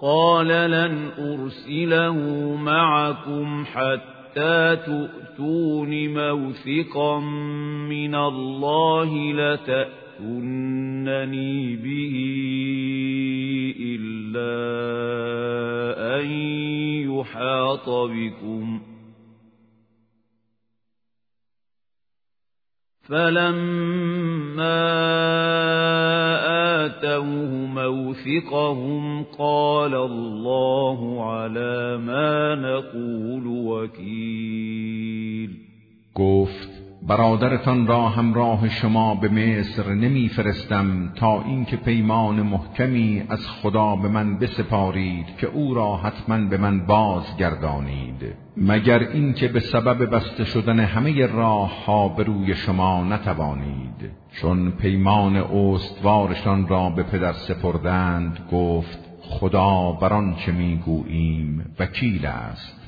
قال لن أرسله معكم حتى تؤتون موثقا من الله لتأتونني به إلا أن يحاط بكم فلما آتوه موثقهم قال الله على ما نقول وکیل. گفت برادرتان را همراه شما به مصر نمی فرستم تا اینکه پیمان محکمی از خدا به من بسپارید که او را حتما به من بازگردانید، مگر اینکه به سبب بسته شدن همه راه ها به روی شما نتوانید. چون پیمان استوارشان را به پدر سپردند گفت خدا بر آنچه میگوییم وکیل است.